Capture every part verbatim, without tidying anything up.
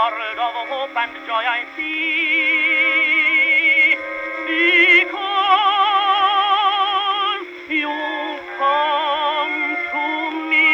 world of hope and joy I see, because you come to me.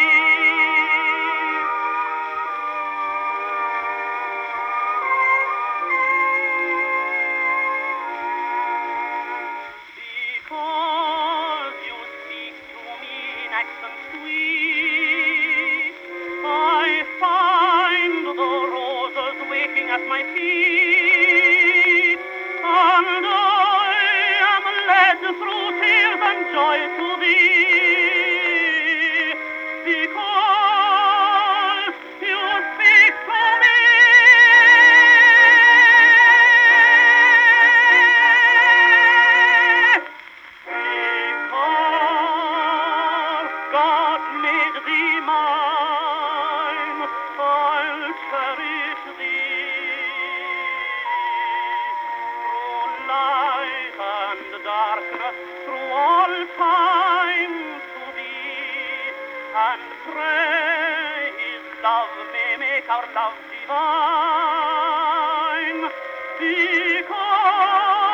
Because you speak to me in accents sweet, I find the roses waking at my feet, and I am led through tears and joy to thee, because you speak to me. Because God made thee mine, I'll cherish thee. Through light and darkness, through all time to thee, and pray His love may make our love divine. Because